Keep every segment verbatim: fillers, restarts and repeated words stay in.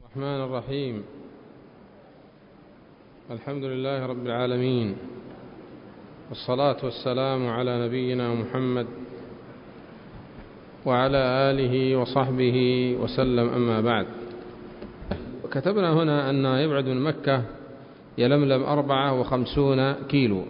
الرحمن الرحيم. الحمد لله رب العالمين، والصلاة والسلام على نبينا محمد وعلى آله وصحبه وسلم، أما بعد. كتبنا هنا أن يبعد من مكة يلملم أربعة وخمسون كيلو.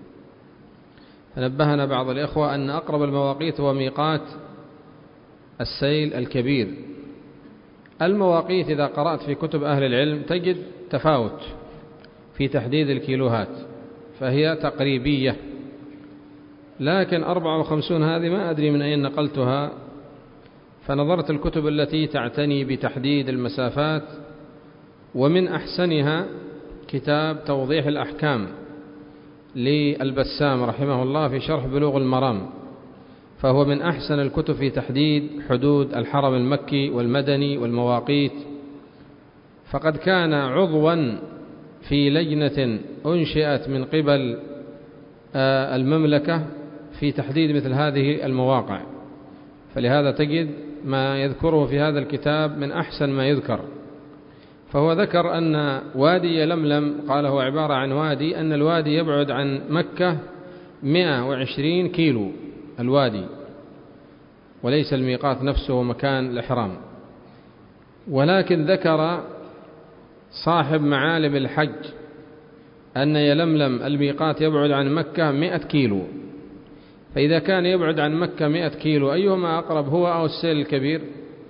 فنبهنا بعض الإخوة أن أقرب المواقيت هو ميقات السيل الكبير. المواقيت إذا قرأت في كتب أهل العلم تجد تفاوت في تحديد الكيلوهات، فهي تقريبية، لكن أربعة وخمسون هذه ما أدري من أين نقلتها. فنظرت الكتب التي تعتني بتحديد المسافات، ومن أحسنها كتاب توضيح الأحكام للبسام رحمه الله في شرح بلوغ المرام، فهو من أحسن الكتب في تحديد حدود الحرم المكي والمدني والمواقيت. فقد كان عضوا في لجنة أنشئت من قبل المملكة في تحديد مثل هذه المواقع، فلهذا تجد ما يذكره في هذا الكتاب من أحسن ما يذكر. فهو ذكر أن وادي يلملم قال هو عبارة عن وادي، أن الوادي يبعد عن مكة مئة وعشرين كيلو الوادي، وليس الميقات نفسه مكان الإحرام. ولكن ذكر صاحب معالم الحج أن يلملم الميقات يبعد عن مكة مئة كيلو. فإذا كان يبعد عن مكة مئة كيلو، أيهما أقرب، هو أو السيل الكبير؟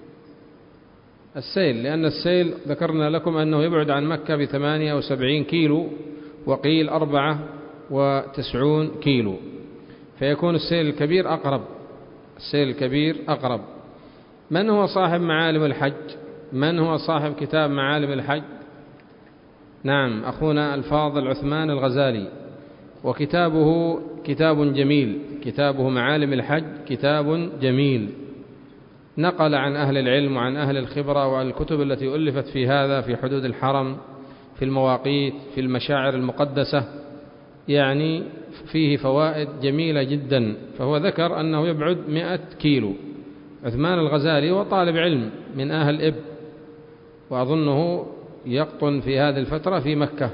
السيل، لأن السيل ذكرنا لكم أنه يبعد عن مكة بثمانية وسبعين كيلو، وقيل أربعة وتسعون كيلو، فيكون السيل الكبير أقرب. السيل الكبير أقرب. من هو صاحب معالم الحج؟ من هو صاحب كتاب معالم الحج؟ نعم، أخونا الفاضل عثمان الغزالي، وكتابه كتاب جميل، كتابه معالم الحج كتاب جميل، نقل عن أهل العلم وعن أهل الخبرة وعن الكتب التي ألفت في هذا، في حدود الحرم، في المواقيت، في المشاعر المقدسة، يعني فيه فوائد جميلة جدا. فهو ذكر أنه يبعد مئة كيلو. عثمان الغزالي هو طالب علم من أهل إب، وأظنه يقطن في هذه الفترة في مكة.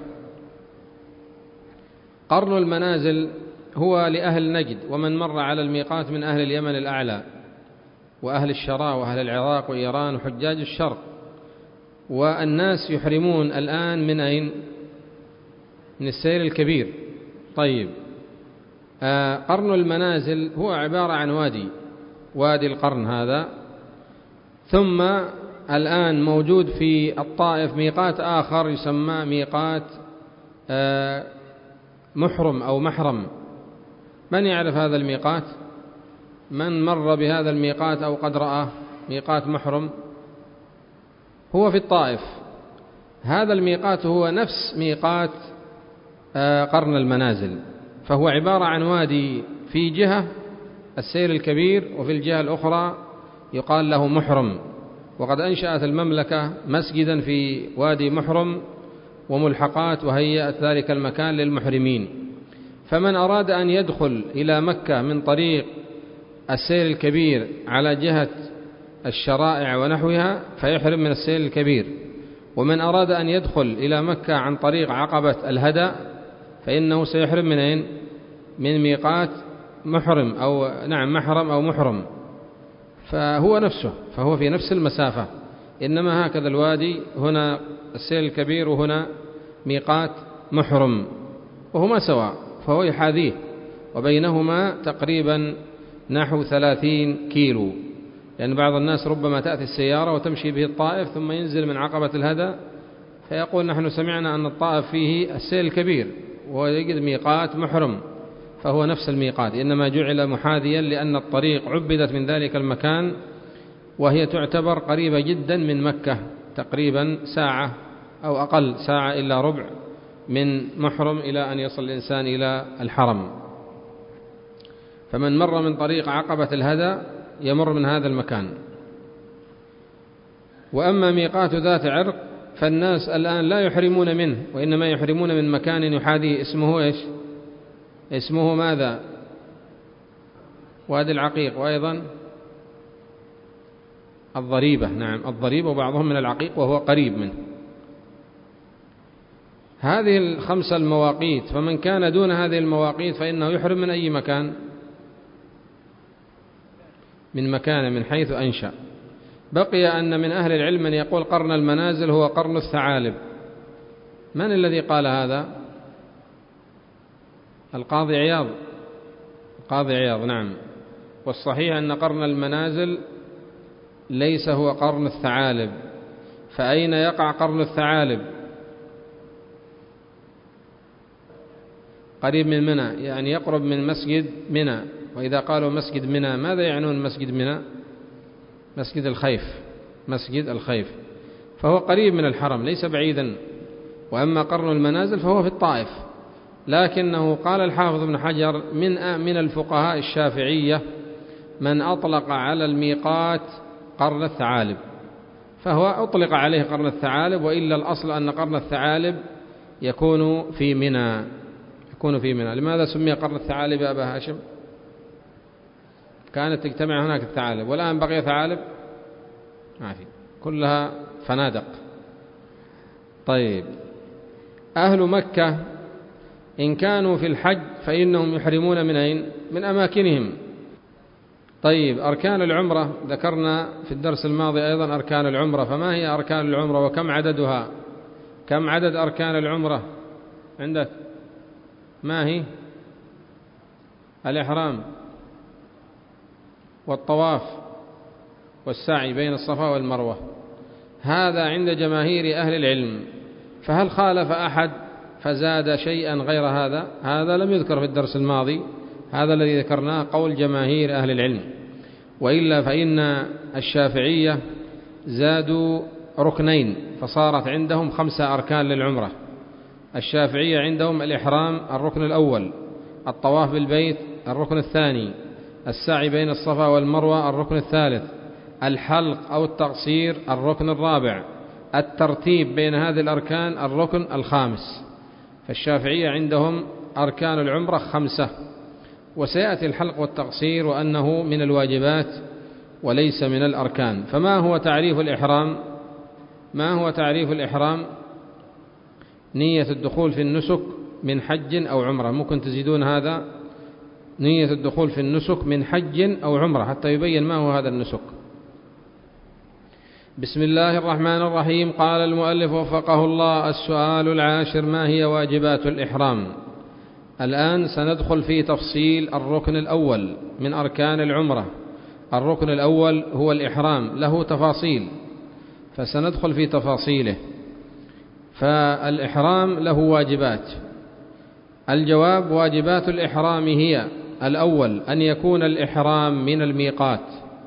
قرن المنازل هو لأهل نجد ومن مر على الميقات من أهل اليمن الأعلى وأهل الشراء وأهل العراق وإيران وحجاج الشرق. والناس يحرمون الآن من أين؟ من السيل الكبير. طيب، آه قرن المنازل هو عبارة عن وادي، وادي القرن هذا. ثم الآن موجود في الطائف ميقات آخر يسمى ميقات آه محرم أو محرم. من يعرف هذا الميقات؟ من مر بهذا الميقات أو قد رأى ميقات محرم؟ هو في الطائف. هذا الميقات هو نفس ميقات آه قرن المنازل، فهو عبارة عن وادي في جهة السيل الكبير، وفي الجهة الأخرى يقال له محرم. وقد أنشأت المملكة مسجدا في وادي محرم وملحقات، وهيأت ذلك المكان للمحرمين. فمن أراد أن يدخل إلى مكة من طريق السيل الكبير على جهة الشرائع ونحوها فيحرم من السيل الكبير، ومن أراد أن يدخل إلى مكة عن طريق عقبة الهدى فإنه سيحرم من أين؟ من ميقات محرم أو نعم محرم أو محرم. فهو نفسه، فهو في نفس المسافة، إنما هكذا الوادي هنا السيل الكبير وهنا ميقات محرم، وهما سواء، فهو يحاذيه، وبينهما تقريبا نحو ثلاثين كيلو. لأن بعض الناس ربما تأتي السيارة وتمشي به الطائف ثم ينزل من عقبة الهدى فيقول نحن سمعنا أن الطائف فيه السيل الكبير ويجد ميقات محرم، فهو نفس الميقات، إنما جعل محاذيا لأن الطريق عبدت من ذلك المكان، وهي تعتبر قريبة جدا من مكة، تقريبا ساعة أو أقل، ساعة إلا ربع من محرم إلى أن يصل الإنسان إلى الحرم. فمن مر من طريق عقبة الهدى يمر من هذا المكان. وأما ميقات ذات عرق فالناس الآن لا يحرمون منه، وإنما يحرمون من مكان يحاذيه، اسمه إيش؟ اسمه ماذا؟ وادي العقيق. وأيضا الضريبة، نعم الضريبة، وبعضهم من العقيق وهو قريب منه. هذه الخمسة المواقيت، فمن كان دون هذه المواقيت فإنه يحرم من أي مكان؟ من مكان من حيث أنشأ. بقي أن من أهل العلم من يقول قرن المنازل هو قرن الثعالب. من الذي قال هذا؟ القاضي عياض. القاضي عياض نعم. والصحيح أن قرن المنازل ليس هو قرن الثعالب. فأين يقع قرن الثعالب؟ قريب من منى، يعني يقرب من مسجد منى. وإذا قالوا مسجد منى ماذا يعنون مسجد منى؟ مسجد الخيف، مسجد الخيف، فهو قريب من الحرم ليس بعيدا. وأما قرن المنازل فهو في الطائف. لكنه قال الحافظ ابن حجر من من الفقهاء الشافعية من أطلق على الميقات قرن الثعالب، فهو أطلق عليه قرن الثعالب، وإلا الأصل أن قرن الثعالب يكون في منى، يكون في منى. لماذا سمي قرن الثعالب يا أبا هاشم؟ كانت تجتمع هناك الثعالب، والآن بقي ثعالب ما في، كلها فنادق. طيب، أهل مكة إن كانوا في الحج فإنهم يحرمون من أين؟ من أماكنهم. طيب، أركان العمرة ذكرنا في الدرس الماضي أيضا أركان العمرة، فما هي أركان العمرة وكم عددها؟ كم عدد أركان العمرة عندك؟ ما هي؟ الإحرام والطواف والسعي بين الصفا والمروة، هذا عند جماهير أهل العلم. فهل خالف أحد فزاد شيئا غير هذا؟ هذا لم يذكر في الدرس الماضي، هذا الذي ذكرناه قول جماهير أهل العلم. وإلا فإن الشافعية زادوا ركنين فصارت عندهم خمسة أركان للعمرة. الشافعية عندهم الإحرام الركن الأول، الطواف بالبيت الركن الثاني، السعي بين الصفا والمروة الركن الثالث، الحلق أو التقصير الركن الرابع، الترتيب بين هذه الأركان الركن الخامس. فالشافعية عندهم أركان العمرة خمسة. وسيأتي الحلق والتقصير وأنه من الواجبات وليس من الأركان. فما هو تعريف الإحرام؟ ما هو تعريف الإحرام؟ نية الدخول في النسك من حج أو عمرة. ممكن تزيدون هذا؟ نية الدخول في النسك من حج أو عمرة حتى يبين ما هو هذا النسك. بسم الله الرحمن الرحيم. قال المؤلف وفقه الله: السؤال العاشر: ما هي واجبات الإحرام؟ الآن سندخل في تفصيل الركن الأول من أركان العمرة. الركن الأول هو الإحرام، له تفاصيل فسندخل في تفاصيله. فالإحرام له واجبات. الجواب: واجبات الإحرام هي: الأول أن يكون الإحرام من الميقات،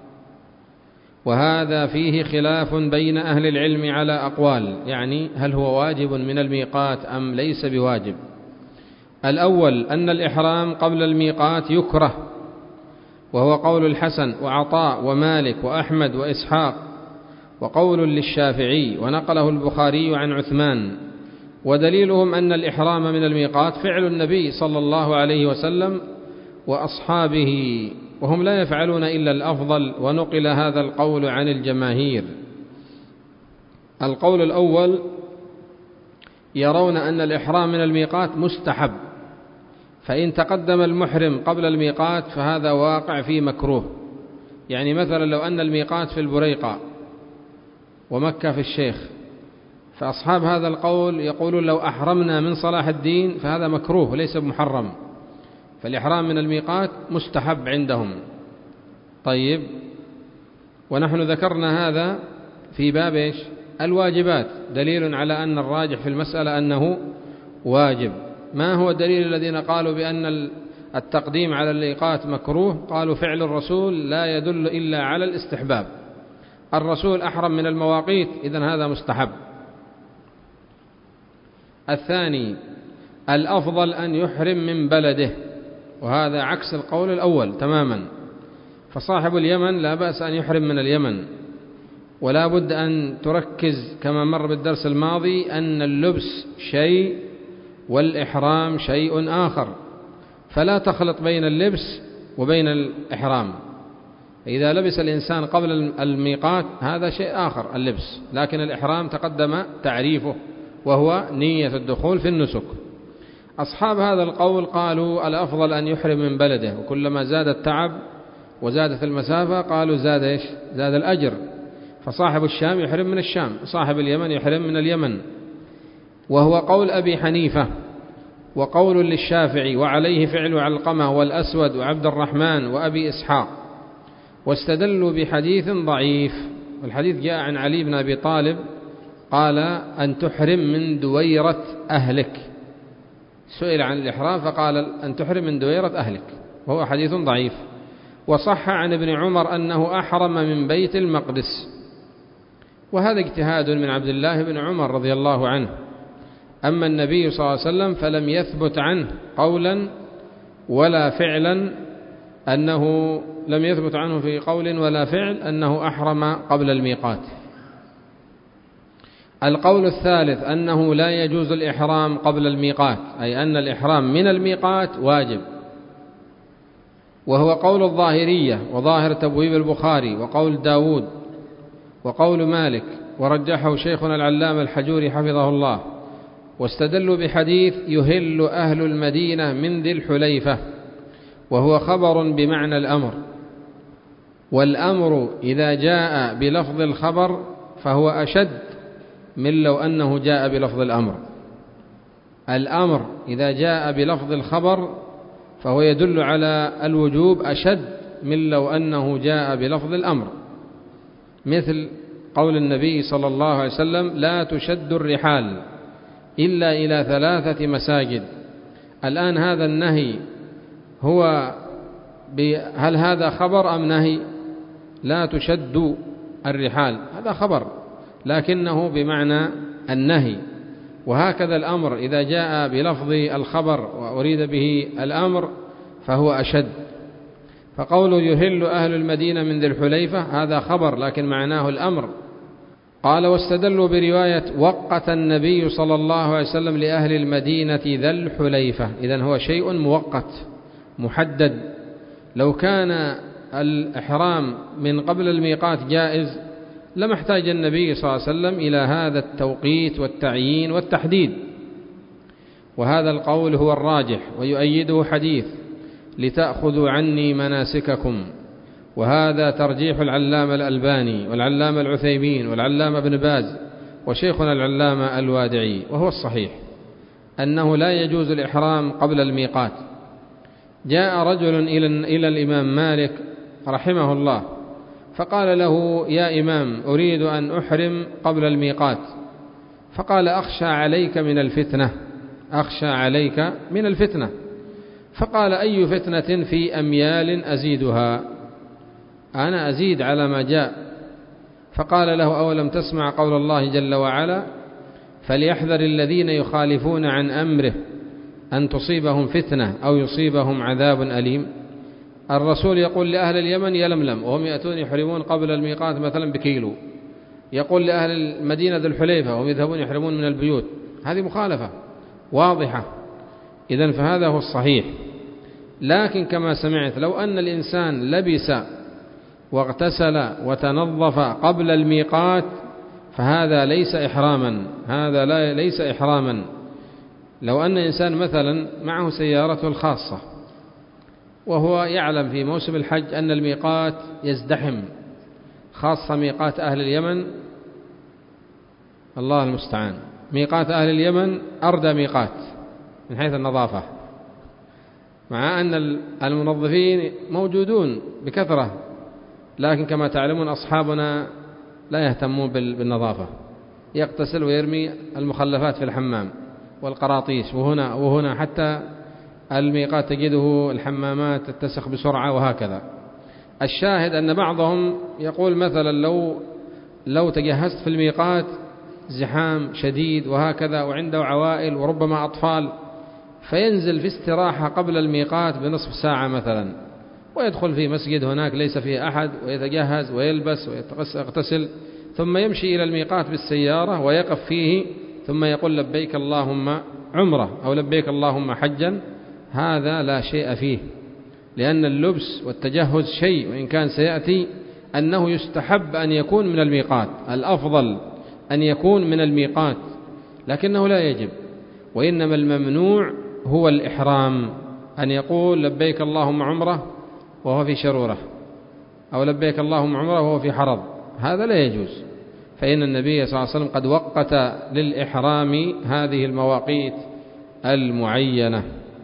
وهذا فيه خلاف بين أهل العلم على أقوال، يعني هل هو واجب من الميقات أم ليس بواجب. الأول أن الإحرام قبل الميقات يكره، وهو قول الحسن وعطاء ومالك وأحمد وإسحاق، وقول للشافعي، ونقله البخاري عن عثمان. ودليلهم أن الإحرام من الميقات فعل النبي صلى الله عليه وسلم وأصحابه، وهم لا يفعلون إلا الأفضل، ونقل هذا القول عن الجماهير. القول الأول يرون أن الإحرام من الميقات مستحب، فإن تقدم المحرم قبل الميقات فهذا واقع في مكروه. يعني مثلا لو أن الميقات في البريقة ومكة في الشيخ، فأصحاب هذا القول يقولون لو أحرمنا من صلاح الدين فهذا مكروه ليس بمحرم، فالإحرام من الميقات مستحب عندهم. طيب، ونحن ذكرنا هذا في باب إيش؟ الواجبات، دليل على أن الراجح في المسألة أنه واجب. ما هو الدليل الذين قالوا بأن التقديم على الميقات مكروه؟ قالوا فعل الرسول لا يدل إلا على الاستحباب، الرسول أحرم من المواقيت، إذن هذا مستحب. الثاني الأفضل أن يحرم من بلده، وهذا عكس القول الأول تماما. فصاحب اليمن لا بأس أن يحرم من اليمن، ولا بد أن تركز كما مر بالدرس الماضي أن اللبس شيء والإحرام شيء آخر، فلا تخلط بين اللبس وبين الإحرام. فإذا لبس الإنسان قبل الميقات هذا شيء آخر اللبس، لكن الإحرام تقدم تعريفه وهو نية الدخول في النسك. أصحاب هذا القول قالوا الأفضل أن يحرم من بلده، وكلما زاد التعب وزادت المسافة قالوا زاد إيش؟ زاد الأجر، فصاحب الشام يحرم من الشام، صاحب اليمن يحرم من اليمن، وهو قول أبي حنيفة وقول للشافعي، وعليه فعل علقمة والأسود وعبد الرحمن وأبي إسحاق، واستدلوا بحديث ضعيف. والحديث جاء عن علي بن أبي طالب قال أن تحرم من دويرة أهلك، سئل عن الإحرام فقال أن تحرم من دويرة أهلك، وهو حديث ضعيف. وصح عن ابن عمر أنه أحرم من بيت المقدس، وهذا اجتهاد من عبد الله بن عمر رضي الله عنه. أما النبي صلى الله عليه وسلم فلم يثبت عنه قولا ولا فعلا أنه لم يثبت عنه في قول ولا فعل أنه أحرم قبل الميقات. القول الثالث أنه لا يجوز الإحرام قبل الميقات، أي أن الإحرام من الميقات واجب، وهو قول الظاهرية وظاهر تبويب البخاري وقول داود وقول مالك، ورجحه شيخنا العلامة الحجوري حفظه الله. واستدلوا بحديث يهل أهل المدينة من ذي الحليفة، وهو خبر بمعنى الأمر، والأمر إذا جاء بلفظ الخبر فهو أشد من لو أنه جاء بلفظ الأمر. الأمر إذا جاء بلفظ الخبر فهو يدل على الوجوب أشد من لو أنه جاء بلفظ الأمر، مثل قول النبي صلى الله عليه وسلم لا تشد الرحال إلا إلى ثلاثة مساجد. الآن هذا النهي هو هل هذا خبر أم نهي؟ لا تشد الرحال هذا خبر لكنه بمعنى النهي، وهكذا الأمر إذا جاء بلفظ الخبر وأريد به الأمر فهو أشد. فقول يهل أهل المدينة من ذي الحليفة هذا خبر لكن معناه الأمر. قال واستدلوا برواية وقت النبي صلى الله عليه وسلم لأهل المدينة ذا الحليفة، إذن هو شيء مؤقت محدد. لو كان الإحرام من قبل الميقات جائز لما احتاج النبي صلى الله عليه وسلم إلى هذا التوقيت والتعيين والتحديد، وهذا القول هو الراجح، ويؤيده حديث لتأخذوا عني مناسككم، وهذا ترجيح العلامة الألباني والعلامة العثيمين والعلامة ابن باز وشيخنا العلامة الوادعي، وهو الصحيح أنه لا يجوز الإحرام قبل الميقات. جاء رجل إلى الإمام مالك رحمه الله فقال له يا إمام أريد أن أحرم قبل الميقات، فقال أخشى عليك من الفتنة، أخشى عليك من الفتنة. فقال أي فتنة في أميال أزيدها؟ أنا أزيد على ما جاء. فقال له أولم تسمع قول الله جل وعلا فليحذر الذين يخالفون عن أمره أن تصيبهم فتنة أو يصيبهم عذاب أليم. الرسول يقول لأهل اليمن يلملم وهم يأتون يحرمون قبل الميقات مثلا بكيلو، يقول لأهل المدينة ذي الحليفة وهم يذهبون يحرمون من البيوت، هذه مخالفة واضحة. إذن فهذا هو الصحيح. لكن كما سمعت لو أن الإنسان لبس واغتسل وتنظف قبل الميقات فهذا ليس إحراما، هذا لا ليس إحراما. لو أن إنسان مثلا معه سيارته الخاصة وهو يعلم في موسم الحج أن الميقات يزدحم، خاصة ميقات أهل اليمن، الله المستعان، ميقات أهل اليمن أردى ميقات من حيث النظافة، مع أن المنظفين موجودون بكثرة، لكن كما تعلمون أصحابنا لا يهتمون بالنظافة، يغتسل ويرمي المخلفات في الحمام والقراطيس، وهنا وهنا حتى الميقات تجده الحمامات تتسخ بسرعة وهكذا. الشاهد أن بعضهم يقول مثلا لو لو تجهزت في الميقات زحام شديد وهكذا وعنده عوائل وربما أطفال، فينزل في استراحة قبل الميقات بنصف ساعة مثلا، ويدخل في مسجد هناك ليس فيه أحد ويتجهز ويلبس ويغتسل، ثم يمشي إلى الميقات بالسيارة ويقف فيه ثم يقول لبيك اللهم عمرة أو لبيك اللهم حجا. هذا لا شيء فيه، لأن اللبس والتجهز شيء، وإن كان سيأتي أنه يستحب أن يكون من الميقات، الأفضل أن يكون من الميقات، لكنه لا يجب. وإنما الممنوع هو الإحرام، أن يقول لبيك اللهم عمرة وهو في شرورة، أو لبيك اللهم عمرة وهو في حرض، هذا لا يجوز. فإن النبي صلى الله عليه وسلم قد وقت للإحرام هذه المواقيت المعينة.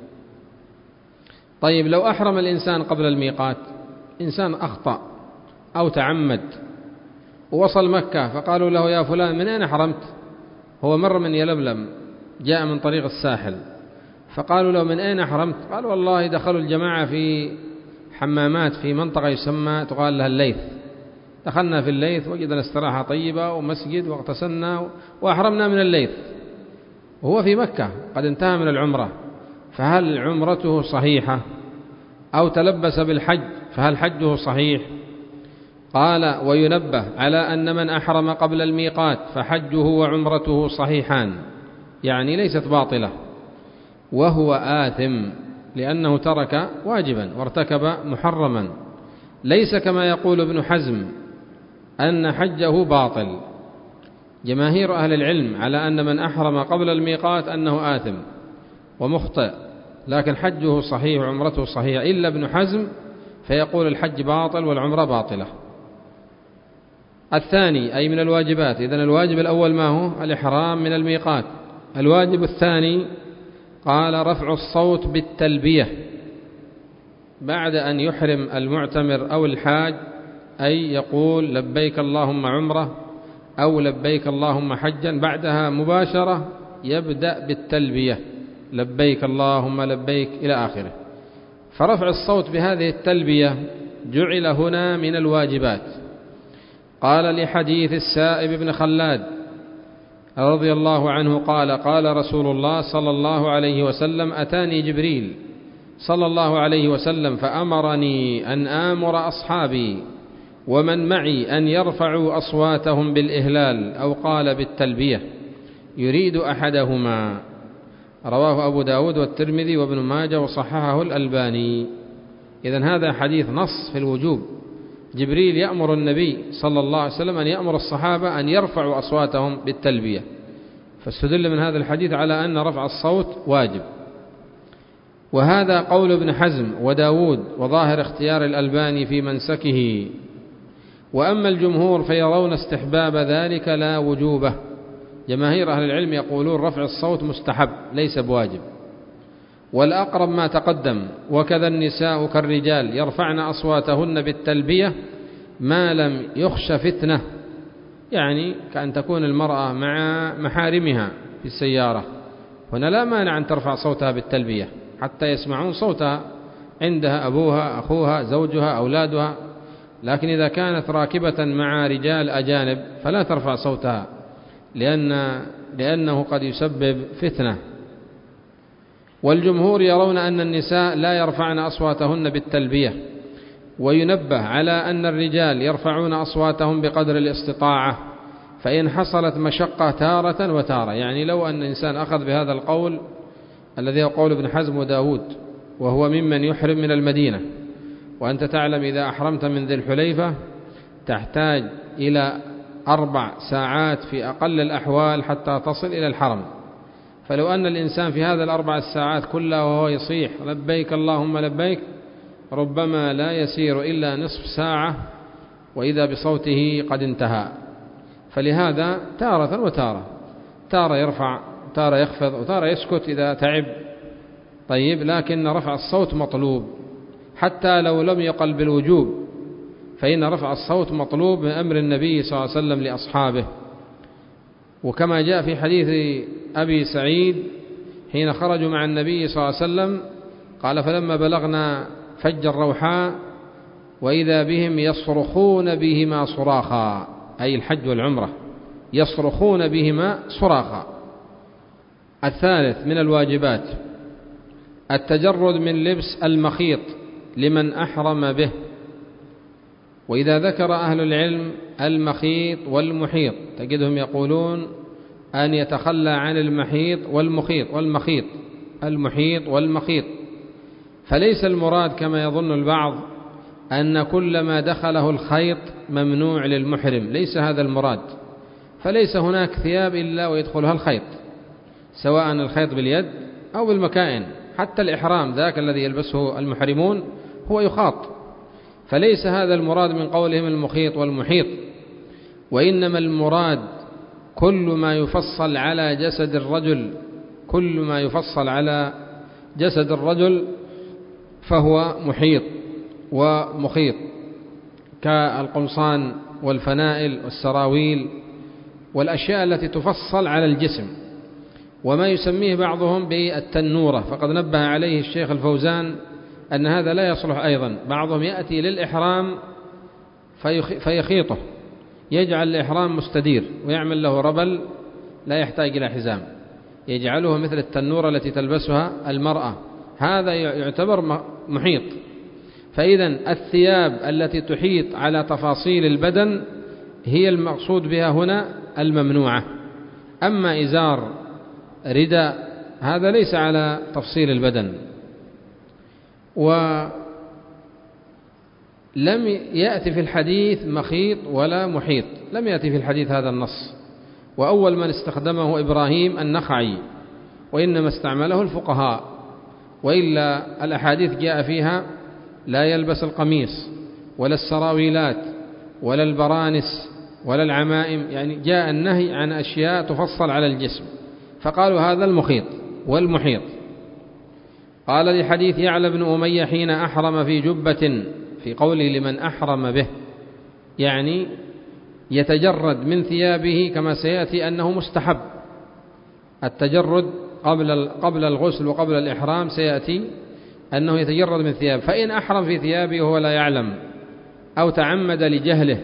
طيب، لو أحرم الإنسان قبل الميقات، إنسان أخطأ أو تعمد ووصل مكة فقالوا له يا فلان من أين أحرمت؟ هو مر من يلبلم، جاء من طريق الساحل، فقالوا له من أين أحرمت؟ قال والله دخلوا الجماعة في حمامات في منطقة يسمى تقال لها الليث، دخلنا في الليث وجدنا استراحة طيبة ومسجد واغتسلنا وأحرمنا من الليث، وهو في مكة قد انتهى من العمرة، فهل عمرته صحيحة؟ أو تلبس بالحج فهل حجه صحيح؟ قال وينبه على أن من أحرم قبل الميقات فحجه وعمرته صحيحان، يعني ليست باطلة، وهو آثم لأنه ترك واجبا وارتكب محرما، ليس كما يقول ابن حزم أن حجه باطل. جماهير أهل العلم على أن من أحرم قبل الميقات أنه آثم ومخطئ، لكن حجه صحيح وعمرته صحيحة، إلا ابن حزم فيقول الحج باطل والعمرة باطلة. الثاني أي من الواجبات، إذن الواجب الأول ما هو؟ الإحرام من الميقات. الواجب الثاني قال رفع الصوت بالتلبية بعد أن يحرم المعتمر أو الحاج، أي يقول لبيك اللهم عمرة أو لبيك اللهم حجا، بعدها مباشرة يبدأ بالتلبية لبيك اللهم لبيك إلى آخره. فرفع الصوت بهذه التلبية جعل هنا من الواجبات. قال لحديث السائب بن خلاد رضي الله عنه قال قال رسول الله صلى الله عليه وسلم أتاني جبريل صلى الله عليه وسلم فأمرني أن آمر أصحابي ومن معي أن يرفعوا أصواتهم بالإهلال أو قال بالتلبية يريد أحدهما، رواه أبو داود والترمذي وابن ماجه وصححه الألباني. إذن هذا حديث نص في الوجوب، جبريل يأمر النبي صلى الله عليه وسلم أن يأمر الصحابة أن يرفعوا أصواتهم بالتلبية، فاستدل من هذا الحديث على أن رفع الصوت واجب. وهذا قول ابن حزم وداود وظاهر اختيار الألباني في منسكه. وأما الجمهور فيرون استحباب ذلك لا وجوبه، جماهير أهل العلم يقولون رفع الصوت مستحب ليس بواجب. والأقرب ما تقدم، وكذا النساء كالرجال يرفعن أصواتهن بالتلبية ما لم يخش فتنة، يعني كأن تكون المرأة مع محارمها في السيارة، هنا لا مانع أن ترفع صوتها بالتلبية حتى يسمعون صوتها، عندها أبوها أخوها زوجها أولادها، لكن إذا كانت راكبة مع رجال أجانب فلا ترفع صوتها لأن لأنه قد يسبب فتنة. والجمهور يرون أن النساء لا يرفعن أصواتهن بالتلبية، وينبه على أن الرجال يرفعون أصواتهم بقدر الاستطاعة، فإن حصلت مشقة تارة وتارة، يعني لو أن الإنسان أخذ بهذا القول الذي هو قول ابن حزم وداود وهو ممن يحرم من المدينة، وأنت تعلم إذا أحرمت من ذي الحليفة تحتاج إلى أربع ساعات في أقل الأحوال حتى تصل إلى الحرم، فلو أن الإنسان في هذا الأربع الساعات كلها وهو يصيح لبيك اللهم لبيك ربما لا يسير إلا نصف ساعة وإذا بصوته قد انتهى. فلهذا تارة وتارة، تارة يرفع تارة يخفض وتارة يسكت إذا تعب. طيب، لكن رفع الصوت مطلوب حتى لو لم يقل بالوجوب، فإن رفع الصوت مطلوب من أمر النبي صلى الله عليه وسلم لأصحابه. وكما جاء في حديث أبي سعيد حين خرجوا مع النبي صلى الله عليه وسلم قال فلما بلغنا فج الروحاء وإذا بهم يصرخون بهما صراخا، أي الحج والعمرة يصرخون بهما صراخا. الثالث من الواجبات التجرد من لبس المخيط لمن أحرم به. وإذا ذكر أهل العلم المخيط والمحيط تجدهم يقولون أن يتخلى عن المحيط والمخيط والمخيط المحيط والمخيط، فليس المراد كما يظن البعض أن كل ما دخله الخيط ممنوع للمحرم، ليس هذا المراد. فليس هناك ثياب إلا ويدخلها الخيط، سواء الخيط باليد أو بالمكائن، حتى الإحرام ذاك الذي يلبسه المحرمون هو يخاط. فليس هذا المراد من قولهم المخيط والمحيط، وإنما المراد كل ما يفصل على جسد الرجل، كل ما يفصل على جسد الرجل فهو محيط ومخيط، كالقمصان والفنائل والسراويل والأشياء التي تفصل على الجسم، وما يسميه بعضهم بالتنورة، فقد نبه عليه الشيخ الفوزان أن هذا لا يصلح أيضا. بعضهم يأتي للإحرام فيخيطه، يجعل الإحرام مستدير ويعمل له ربل لا يحتاج إلى حزام، يجعله مثل التنورة التي تلبسها المرأة، هذا يعتبر محيط. فإذا الثياب التي تحيط على تفاصيل البدن هي المقصود بها هنا الممنوعة. أما إزار رداء هذا ليس على تفصيل البدن. ولم يأتي في الحديث مخيط ولا محيط، لم يأتي في الحديث هذا النص، وأول من استخدمه إبراهيم النخعي، وإنما استعمله الفقهاء، وإلا الأحاديث جاء فيها لا يلبس القميص ولا السراويلات ولا البرانس ولا العمائم، يعني جاء النهي عن أشياء تفصل على الجسم، فقالوا هذا المخيط والمحيط. قال لحديث يعلى بن أمية حين أحرم في جبة، في قوله لمن أحرم به، يعني يتجرد من ثيابه، كما سيأتي أنه مستحب التجرد قبل قبل الغسل وقبل الإحرام، سيأتي أنه يتجرد من ثياب. فإن أحرم في ثيابه وهو لا يعلم أو تعمد لجهله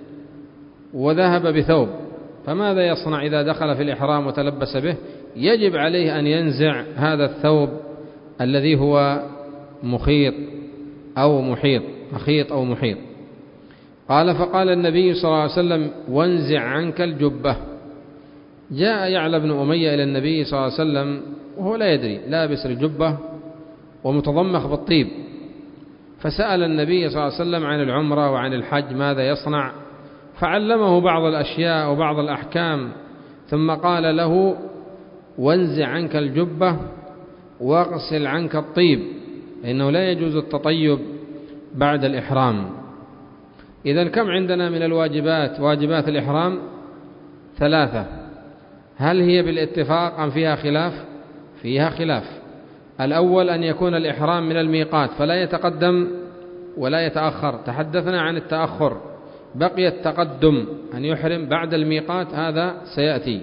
وذهب بثوب، فماذا يصنع إذا دخل في الإحرام وتلبس به؟ يجب عليه أن ينزع هذا الثوب الذي هو مخيط أو محيط، مخيط أو محيط. قال فقال النبي صلى الله عليه وسلم وانزع عنك الجبة. جاء يعلى بن أمية إلى النبي صلى الله عليه وسلم وهو لا يدري، لابس الجبة ومتضمخ بالطيب، فسأل النبي صلى الله عليه وسلم عن العمرة وعن الحج ماذا يصنع، فعلمه بعض الأشياء وبعض الأحكام، ثم قال له وانزع عنك الجبة واغسل عنك الطيب، إنه لا يجوز التطيب بعد الإحرام. إذن كم عندنا من الواجبات؟ واجبات الإحرام ثلاثة. هل هي بالاتفاق أم فيها خلاف؟ فيها خلاف. الأول أن يكون الإحرام من الميقات فلا يتقدم ولا يتأخر، تحدثنا عن التأخر، بقي التقدم أن يحرم بعد الميقات، هذا سيأتي.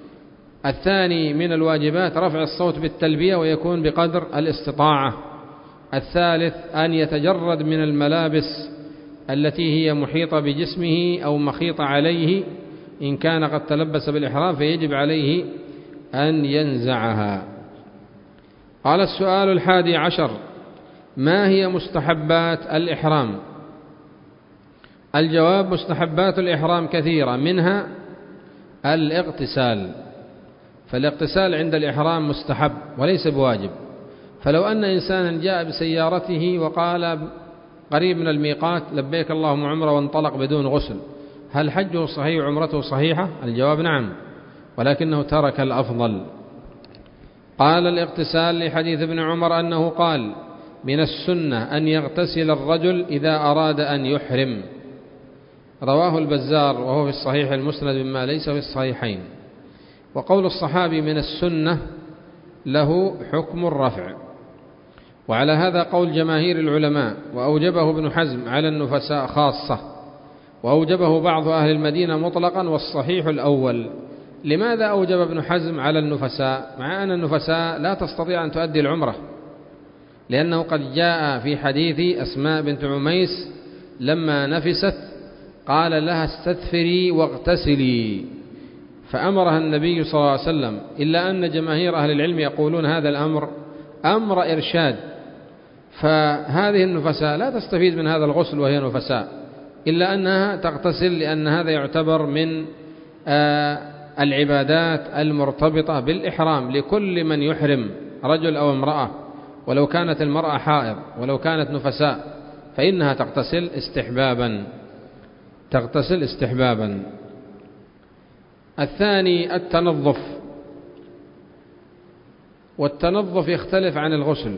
الثاني من الواجبات رفع الصوت بالتلبية ويكون بقدر الاستطاعة. الثالث أن يتجرد من الملابس التي هي محيطة بجسمه أو مخيطة عليه، إن كان قد تلبس بالإحرام فيجب عليه أن ينزعها. قال السؤال الحادي عشر: ما هي مستحبات الإحرام؟ الجواب: مستحبات الإحرام كثيرة، منها الاغتسال، فالاغتسال عند الإحرام مستحب وليس بواجب. فلو أن إنسانا جاء بسيارته وقال قريب من الميقات لبيك اللهم عمرة وانطلق بدون غسل، هل حجه صحيح وعمرته صحيحة؟ الجواب: نعم، ولكنه ترك الأفضل. قال الاغتسال لحديث ابن عمر أنه قال: من السنة أن يغتسل الرجل إذا أراد أن يحرم. رواه البزار وهو في الصحيح المسند مما ليس في الصحيحين. وقول الصحابي من السنة له حكم الرفع، وعلى هذا قول جماهير العلماء، وأوجبه ابن حزم على النفساء خاصة، وأوجبه بعض أهل المدينة مطلقا، والصحيح الأول. لماذا أوجب ابن حزم على النفساء مع أن النفساء لا تستطيع أن تؤدي العمرة؟ لأنه قد جاء في حديث أسماء بنت عميس لما نفست قال لها استدثري واغتسلي، فأمرها النبي صلى الله عليه وسلم، إلا أن جماهير أهل العلم يقولون هذا الأمر أمر إرشاد، فهذه النفساء لا تستفيد من هذا الغسل وهي نفساء، إلا أنها تغتسل، لأن هذا يعتبر من العبادات المرتبطة بالإحرام لكل من يحرم رجل أو امرأة، ولو كانت المرأة حائض ولو كانت نفساء فإنها تغتسل استحبابا تغتسل استحبابا. الثاني التنظف، والتنظف يختلف عن الغسل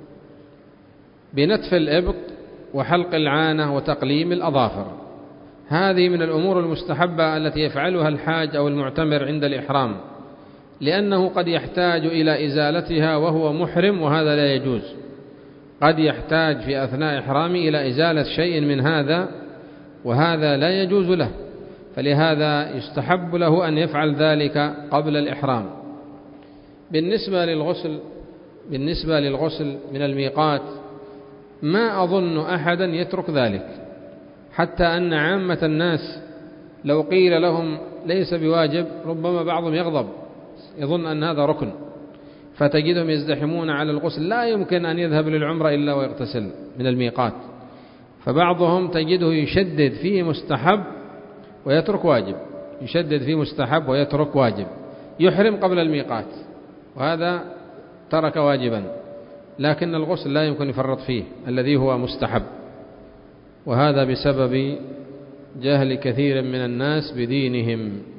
بنتف الإبط وحلق العانة وتقليم الأظافر. هذه من الأمور المستحبة التي يفعلها الحاج أو المعتمر عند الإحرام، لأنه قد يحتاج إلى إزالتها وهو محرم، وهذا لا يجوز. قد يحتاج في أثناء إحرامه إلى إزالة شيء من هذا، وهذا لا يجوز له، فلهذا يستحب له أن يفعل ذلك قبل الإحرام. بالنسبة للغسل بالنسبة للغسل من الميقات ما أظن أحدا يترك ذلك، حتى أن عامة الناس لو قيل لهم ليس بواجب ربما بعضهم يغضب، يظن أن هذا ركن، فتجدهم يزدحمون على الغسل، لا يمكن أن يذهب للعمرة إلا ويغتسل من الميقات. فبعضهم تجده يشدد فيه مستحب ويترك واجب، يشدد فيه مستحب ويترك واجب، يحرم قبل الميقات وهذا ترك واجبا، لكن الغسل لا يمكن يفرط فيه الذي هو مستحب، وهذا بسبب جهل كثير من الناس بدينهم.